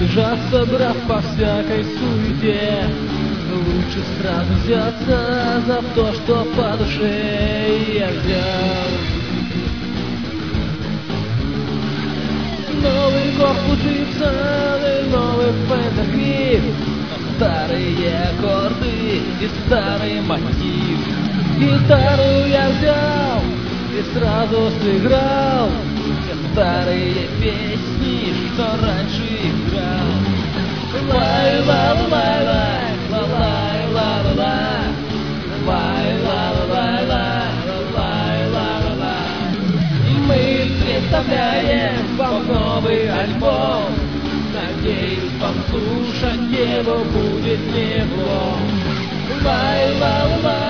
разбежаться, брат, по всякой суете. Лучше сразу взяться за то, что по душе я взял. Новый корпус и новый пентагриф, старые аккорды и старый мотив. Гитару я взял и сразу сыграл все старые песни, что раньше играл. Лай-ла-ла-лай-лай, ла-лай-ла-ла-лай, лай-ла-ла-лай-лай, лай-ла-ла-лай. Мы представляем вам новый альбом. Надеюсь, послушать его будет неплохо. Лай-ла-ла-лай.